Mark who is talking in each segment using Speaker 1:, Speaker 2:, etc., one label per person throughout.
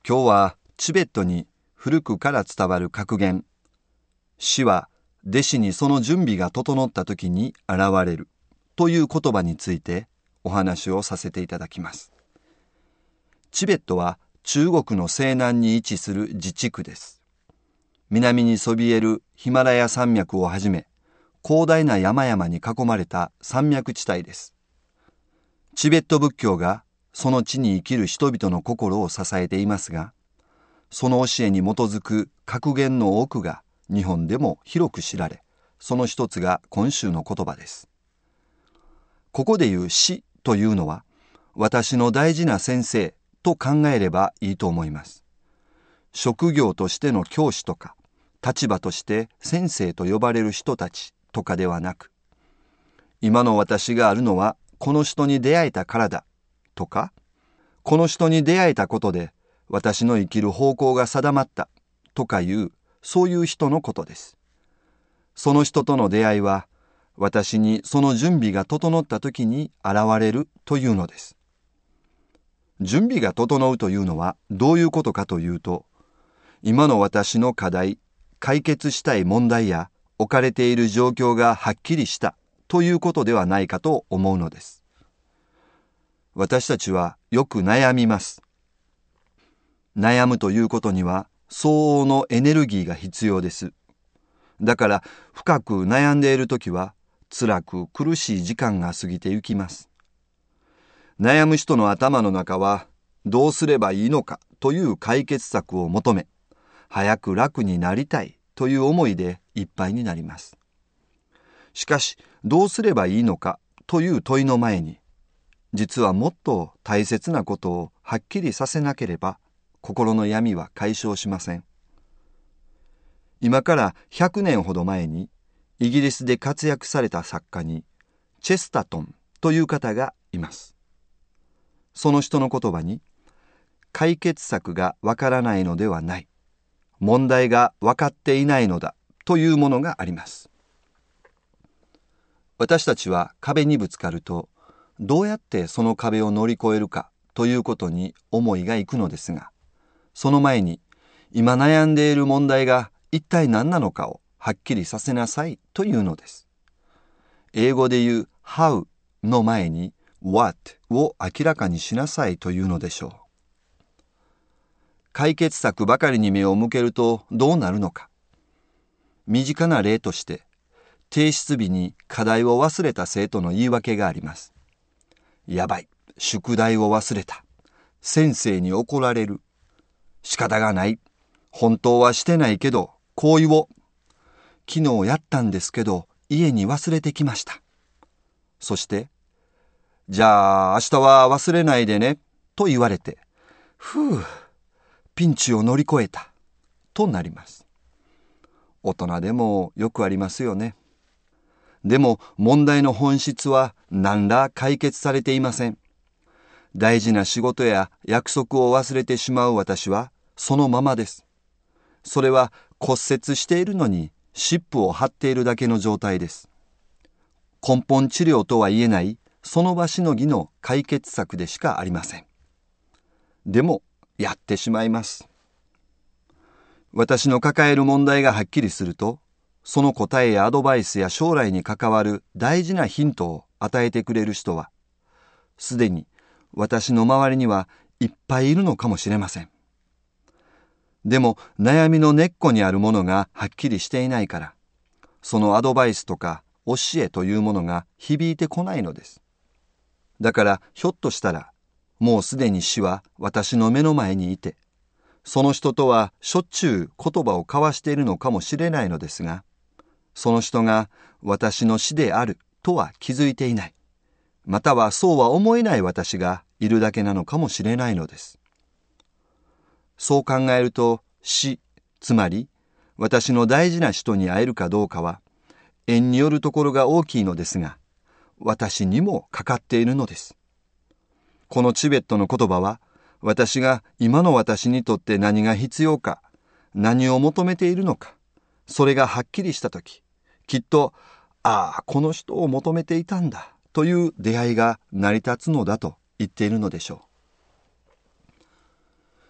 Speaker 1: 今日はチベットに古くから伝わる格言、死は弟子にその準備が整った時に現れるという言葉についてお話をさせていただきます。チベットは中国の西南に位置する自治区です。南にそびえるヒマラヤ山脈をはじめ、広大な山々に囲まれた山脈地帯です。チベット仏教がその地に生きる人々の心を支えていますが、その教えに基づく格言の多くが日本でも広く知られ、その一つが今週の言葉です。ここで言う死というのは、私の大事な先生と考えればいいと思います。職業としての教師とか、立場として先生と呼ばれる人たちとかではなく、今の私があるのはこの人に出会えたからだとか、この人に出会えたことで私の生きる方向が定まったとかいう、そういう人のことです。その人との出会いは、私にその準備が整った時に現れるというのです。準備が整うというのはどういうことかというと、今の私の課題、解決したい問題や置かれている状況がはっきりしたということではないかと思うのです。私たちはよく悩みます。悩むということには相応のエネルギーが必要です。だから深く悩んでいるときは辛く苦しい時間が過ぎてゆきます。悩む人の頭の中はどうすればいいのかという解決策を求め、早く楽になりたいという思いでいっぱいになります。しかしどうすればいいのかという問いの前に、実はもっと大切なことをはっきりさせなければ心の闇は解消しません。今から100年ほど前にイギリスで活躍された作家にチェスタトンという方がいます。その人の言葉に、解決策がわからないのではない、問題が分かっていないのだというものがあります。私たちは壁にぶつかると、どうやってその壁を乗り越えるかということに思いがいくのですが、その前に今悩んでいる問題が一体何なのかをはっきりさせなさいというのです。英語で言う how の前に what を明らかにしなさいというのでしょう。解決策ばかりに目を向けるとどうなるのか。身近な例として、提出日に課題を忘れた生徒の言い訳があります。やばい、宿題を忘れた。先生に怒られる。仕方がない。本当はしてないけど、こう言おう。昨日やったんですけど、家に忘れてきました。そして、じゃあ明日は忘れないでね、と言われて、ピンチを乗り越えた、となります。大人でもよくありますよね。でも問題の本質は何ら解決されていません。大事な仕事や約束を忘れてしまう私はそのままです。それは骨折しているのに湿布を貼っているだけの状態です。根本治療とは言えないその場しのぎの解決策でしかありません。でもやってしまいます。私の抱える問題がはっきりすると、その答えやアドバイスや将来に関わる大事なヒントを与えてくれる人は、すでに私の周りにはいっぱいいるのかもしれません。でも悩みの根っこにあるものがはっきりしていないから、そのアドバイスとか教えというものが響いてこないのです。だからひょっとしたら、もうすでに死は私の目の前にいて、その人とはしょっちゅう言葉を交わしているのかもしれないのですが、その人が私の死であるとは気づいていない。またはそうは思えない私がいるだけなのかもしれないのです。そう考えると死、つまり私の大事な人に会えるかどうかは縁によるところが大きいのですが、私にもかかっているのです。このチベットの言葉は、私が今の私にとって何が必要か、何を求めているのか、それがはっきりしたとき、きっと、この人を求めていたんだという出会いが成り立つのだと言っているのでしょう。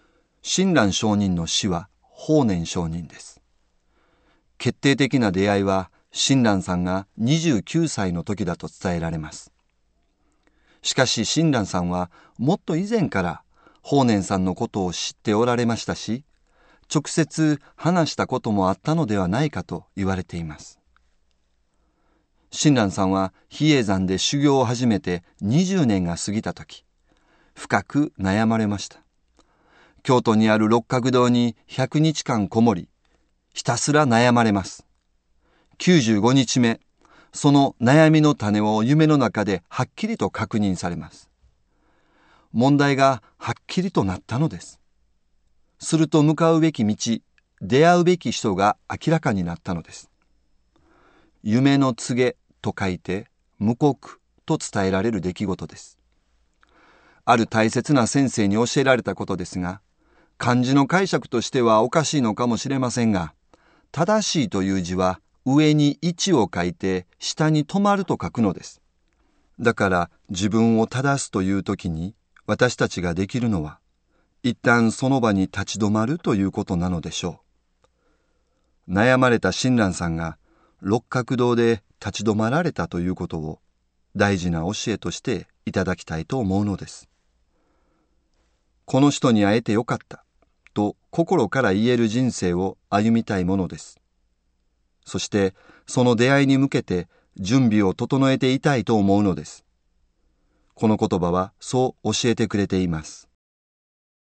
Speaker 1: 親鸞上人の師は法然上人です。決定的な出会いは親鸞さんが29歳の時だと伝えられます。しかし親鸞さんはもっと以前から法然さんのことを知っておられましたし、直接話したこともあったのではないかと言われています。親鸞さんは比叡山で修行を始めて20年が過ぎた時、深く悩まれました。京都にある六角堂に100日間こもり、ひたすら悩まれます。95日目、その悩みの種を夢の中ではっきりと確認されます。問題がはっきりとなったのです。すると向かうべき道、出会うべき人が明らかになったのです。夢の告げと書いて、無告と伝えられる出来事です。ある大切な先生に教えられたことですが、漢字の解釈としてはおかしいのかもしれませんが、正しいという字は上に一を書いて下に止まると書くのです。だから自分を正すという時に私たちができるのは、一旦その場に立ち止まるということなのでしょう。悩まれた親鸞さんが六角堂で立ち止まられたということを大事な教えとしていただきたいと思うのです。この人に会えてよかったと心から言える人生を歩みたいものです。そしてその出会いに向けて準備を整えていたいと思うのです。この言葉はそう教えてくれています。